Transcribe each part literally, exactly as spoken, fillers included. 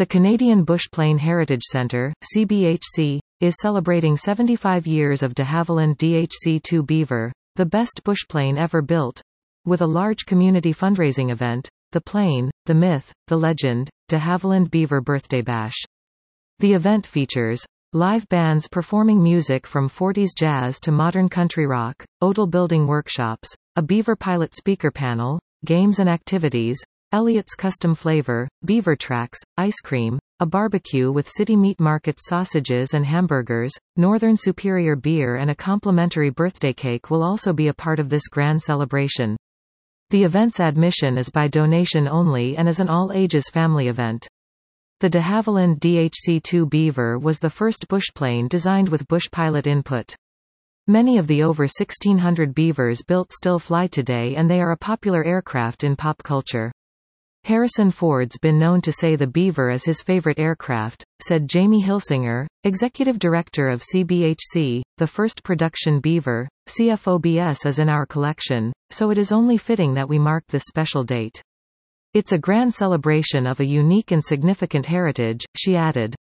The Canadian Bush Plane Heritage Centre, C B H C, is celebrating seventy-five years of de Havilland D H C two Beaver, the best bushplane ever built, with a large community fundraising event, The Plane, the Myth, the Legend, de Havilland Beaver Birthday Bash. The event features live bands performing music from forties jazz to modern country rock, Odell building workshops, a Beaver pilot speaker panel, games and activities, Elliott's custom flavor, Beaver tracks, ice cream, a barbecue with City Meat Market's sausages and hamburgers, Northern Superior beer and a complimentary birthday cake will also be a part of this grand celebration. The event's admission is by donation only and is an all-ages family event. The de Havilland D H C two Beaver was the first bushplane designed with bush pilot input. Many of the over sixteen hundred Beavers built still fly today, and they are a popular aircraft in pop culture. Harrison Ford's been known to say the Beaver is his favorite aircraft, said Jamie Hilsinger, executive director of C B H C. The first production Beaver, C F O B S, is in our collection, so it is only fitting that we mark this special date. It's a grand celebration of a unique and significant heritage, she added.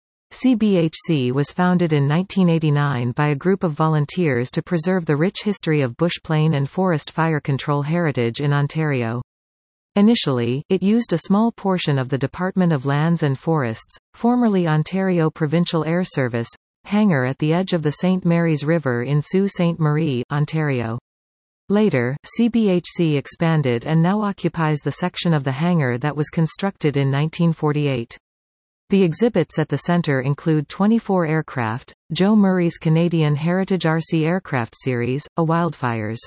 C B H C was founded in nineteen eighty-nine by a group of volunteers to preserve the rich history of bushplane and forest fire control heritage in Ontario. Initially, it used a small portion of the Department of Lands and Forests, formerly Ontario Provincial Air Service, hangar at the edge of the Saint Mary's River in Sault Ste. Marie, Ontario. Later, C B H C expanded and now occupies the section of the hangar that was constructed in nineteen forty-eight. The exhibits at the centre include twenty-four aircraft, Joe Murray's Canadian Heritage R C aircraft series, a Wildfires.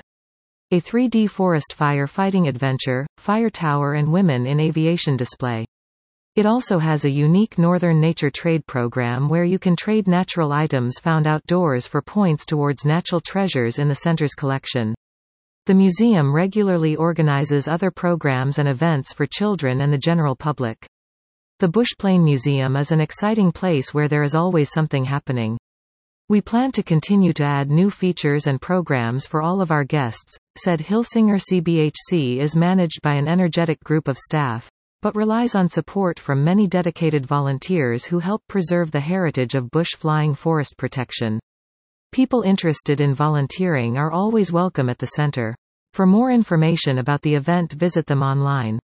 A three D forest fire fighting adventure, fire tower and women in aviation display. It also has a unique Northern Nature Trade program where you can trade natural items found outdoors for points towards natural treasures in the center's collection. The museum regularly organizes other programs and events for children and the general public. The Bushplane Museum is an exciting place where there is always something happening. We plan to continue to add new features and programs for all of our guests, said Hilsinger. C B H C is managed by an energetic group of staff, but relies on support from many dedicated volunteers who help preserve the heritage of bush flying forest protection. People interested in volunteering are always welcome at the center. For more information about the event, visit them online.